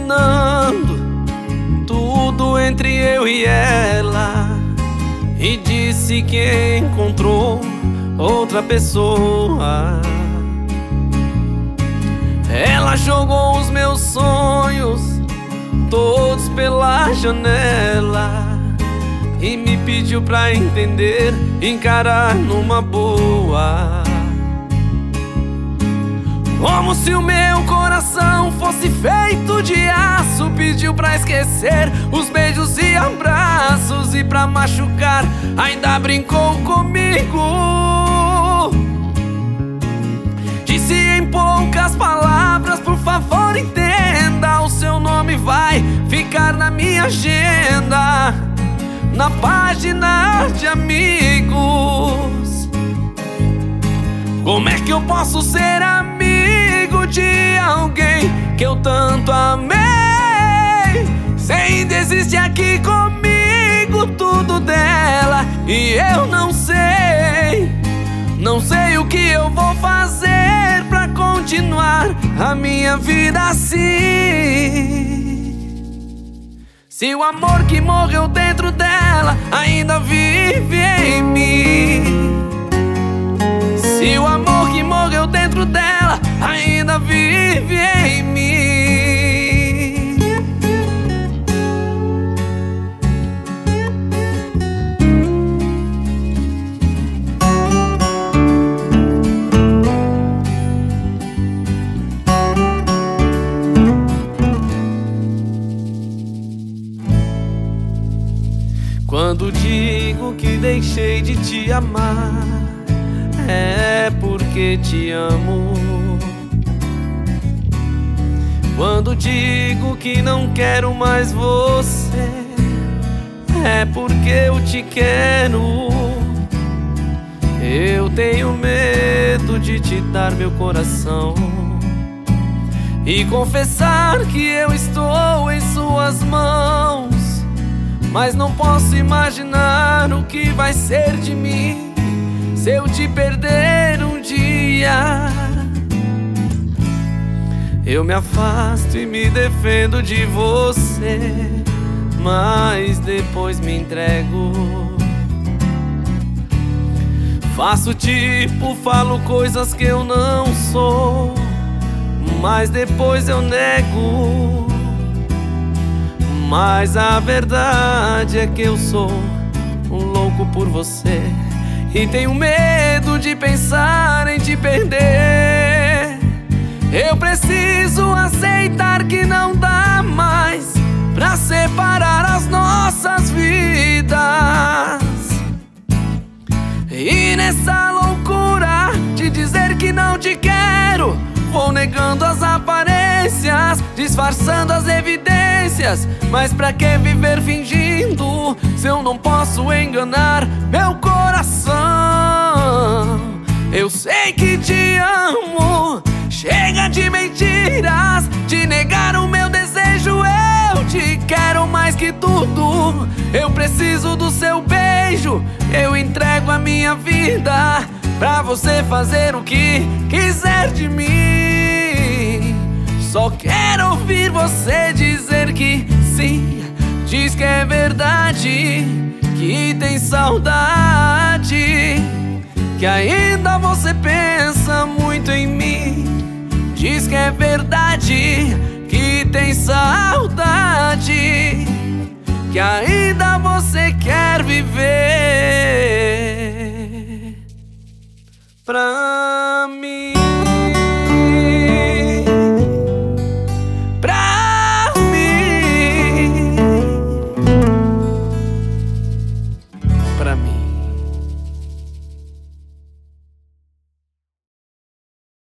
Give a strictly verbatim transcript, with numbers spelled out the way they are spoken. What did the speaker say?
imaginando tudo entre eu e ela, e disse que encontrou outra pessoa. Ela jogou os meus sonhos todos pela janela e me pediu pra entender, encarar numa boa. Como se o meu coração fosse feito de aço, pediu pra esquecer os beijos e abraços, e pra machucar ainda brincou comigo. Disse em poucas palavras: por favor entenda, o seu nome vai ficar na minha agenda, na página de amigos. Como é que eu posso ser amigo de alguém que eu tanto amei, se ainda existe aqui comigo tudo dela e eu não sei? Não sei o que eu vou fazer pra continuar a minha vida assim. Se o amor que morreu dentro dela ainda vive em mim, se o amor que morreu dentro dela ainda vive em mim. Quando digo que deixei de te amar, é porque te amo. Quando digo que não quero mais você, é porque eu te quero. Eu tenho medo de te dar meu coração e confessar que eu estou em suas mãos, mas não posso imaginar o que vai ser de mim se eu te perder um dia. Eu me afasto e me defendo de você, mas depois me entrego. Faço tipo, falo coisas que eu não sou, mas depois eu nego. Mas a verdade é que eu sou um louco por você e tenho medo de pensar em te perder. Eu preciso aceitar que não dá mais pra separar as nossas vidas. E nessa loucura de dizer que não te quero, vou negando as aparências, disfarçando as evidências. Mas pra que viver fingindo se eu não posso enganar meu coração? Eu sei que te amo, chega de mentiras, de negar o meu desejo. Eu te quero mais que tudo, eu preciso do seu beijo. Eu entrego a minha vida pra você fazer o que quiser de mim. Só quero ouvir você dizer que sim, diz que é verdade, que tem saudade, que ainda você pensa muito em mim. Diz que é verdade, que tem saudade, que ainda você quer viver pra